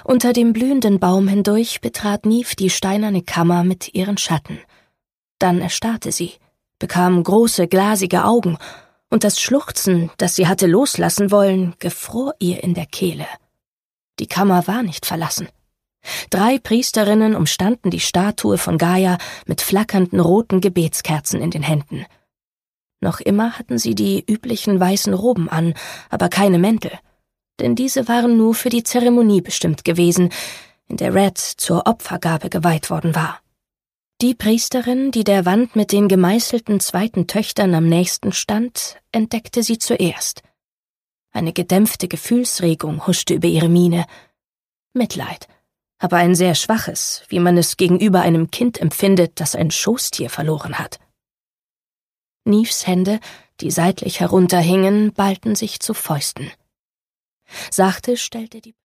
Unter dem blühenden Baum hindurch betrat Niamh die steinerne Kammer mit ihren Schatten. Dann erstarrte sie, bekam große, glasige Augen, und das Schluchzen, das sie hatte loslassen wollen, gefror ihr in der Kehle. Die Kammer war nicht verlassen. 3 Priesterinnen umstanden die Statue von Gaia mit flackernden roten Gebetskerzen in den Händen. Noch immer hatten sie die üblichen weißen Roben an, aber keine Mäntel, denn diese waren nur für die Zeremonie bestimmt gewesen, in der Red zur Opfergabe geweiht worden war. Die Priesterin, die der Wand mit den gemeißelten 2. Töchtern am nächsten stand, entdeckte sie zuerst. Eine gedämpfte Gefühlsregung huschte über ihre Miene. Mitleid, aber ein sehr schwaches, wie man es gegenüber einem Kind empfindet, das ein Schoßtier verloren hat. Niamhs Hände, die seitlich herunterhingen, ballten sich zu Fäusten. Sachte stellte die